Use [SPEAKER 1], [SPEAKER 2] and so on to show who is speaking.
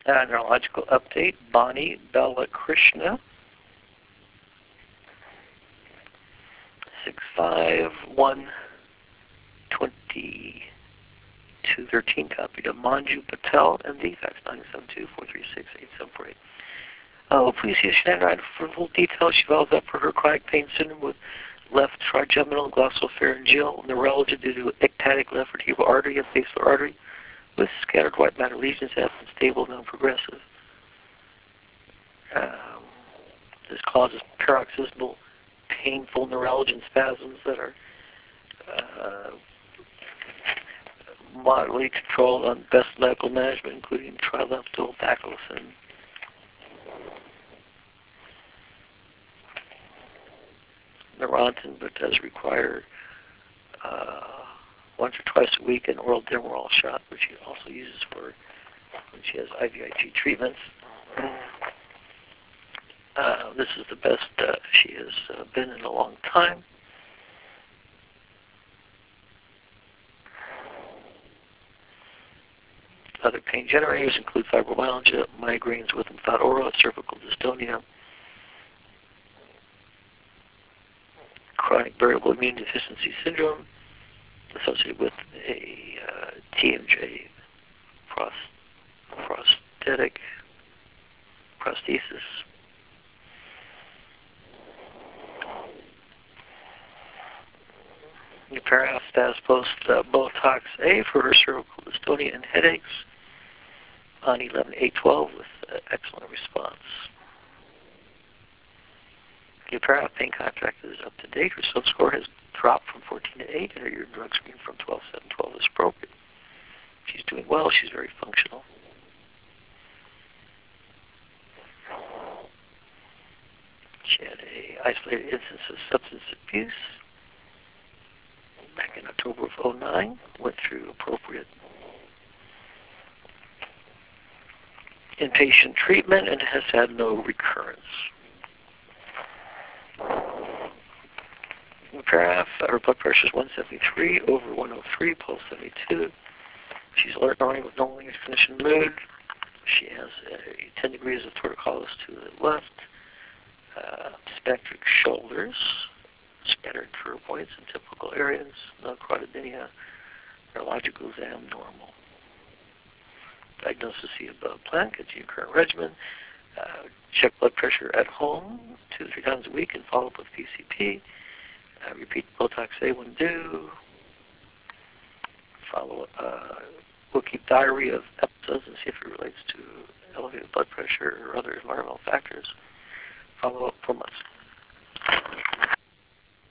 [SPEAKER 1] Neurological update, Bonnie Balakrishna, 6512213, copy to Manju Patel, MD, fax 972-436-8748. Oh, please see Shannon for full details. She follows up for her chronic pain syndrome with left trigeminal glossopharyngeal neuralgia due to ectatic left vertebral artery and basilar artery with scattered white matter lesions that have been stable, non-progressive. This causes paroxysmal, painful neuralgia and spasms that are moderately controlled on best medical management, including trileptal baclofen. Neurontin, but does require once or twice a week an oral Demerol shot, which she also uses for when she has IVIG treatments. This is the best she has been in a long time. Other pain generators include fibromyalgia, migraines with and without aura, cervical dystonia, chronic variable immune deficiency syndrome associated with a TMJ prosthetic prosthesis. Nuperaf status post Botox A for her cervical dystonia and headaches on 11/8/12 with excellent response. Nuperaf pain contract is up to date. Her sub-score has dropped from 14 to 8, and her urine drug screen from 12/7/12 is appropriate. She's doing well. She's very functional. She had a isolated instance of substance abuse back in October of 2009, went through appropriate inpatient treatment and has had no recurrence. Nuperaf, her blood pressure is 173 over 103, pulse 72. She's alert morning with normal conditioned mood. She has a 10 degrees of torticollis to the left, symmetric shoulders, scattered curve points in typical areas, no carotidemia, neurological exam normal. Diagnosis see above plan, continue current regimen, check blood pressure at home 2 to 3 times a week and follow up with PCP. Repeat Botox A when due. Follow we'll keep diary of episodes and see if it relates to elevated blood pressure or other environmental factors. Follow up for months.